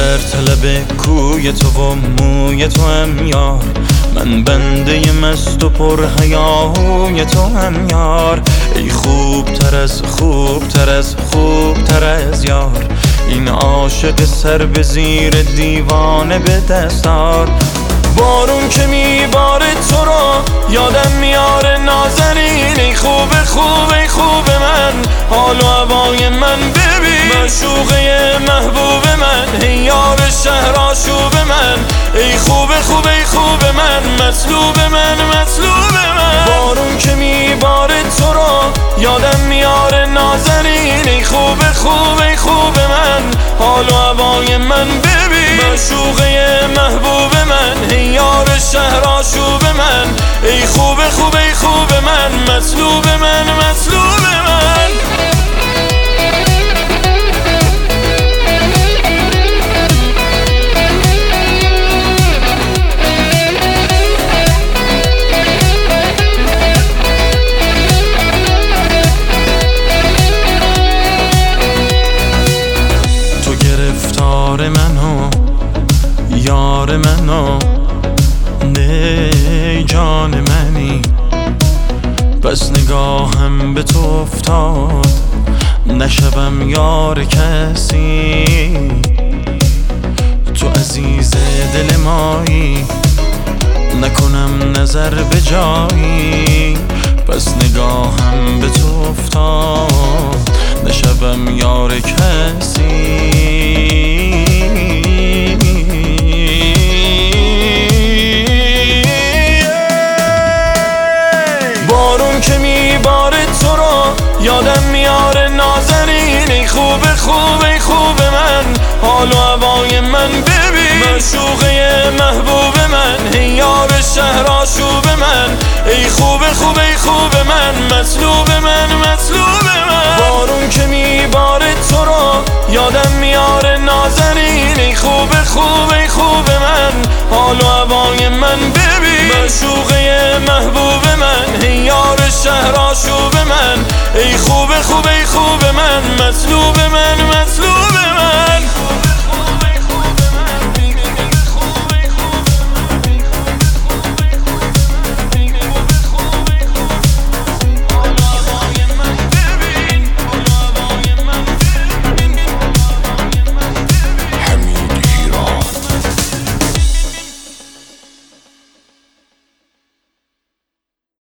در طلب کوی تو و موی تو هم یار، من بنده مست و پر حیاهوی تو هم یار. ای خوبتر از خوبتر از خوبتر از یار، این عاشق سر به زیر دیوانه به دستار. بارون که میباره تو را یادم میاره نازنین، ای خوب خوب ای خوب من، حال و هوای من ببین، معشوقه محبوب من، ای یار شهر آشوب من، ای خوب خوب ای خوب من، مطلوب من مطلوب من. بارون که میباره تو را یادم میاره نازنین، ای خوب خوب ای خوب من، حال و هوای من ببین، معشوقه محبوب من، ای یار شهر آشوب من، ای خوب خوب ای خوب من، مطلوب من مطلوب من. تو گرفتار منو یار منو، نه جان منی، بس نگاهم به تو افتاد نشوم یار کسی. تو عزیز دل مایی، نکنم نظر به جایی، بس نگاهم به تو افتاد نشوم یار کسی. بارون که میباره تو را یادم میاره نازنین، ای خوب خوب ای خوب من، حال و هوای من ببین، معشوقه محبوب من، ای یار شهر آشوب من، ای خوب خوب ای خوب من، مطلوب من مطلوب من. بارون که میباره تو را یادم میاره نازنین، ای خوب خوب ای خوب من، حال و هوای من ببین، معشوقه محبوب من، ای یار شهر آشوب من، ای خوب خوب ای خوب من، مطلوب من.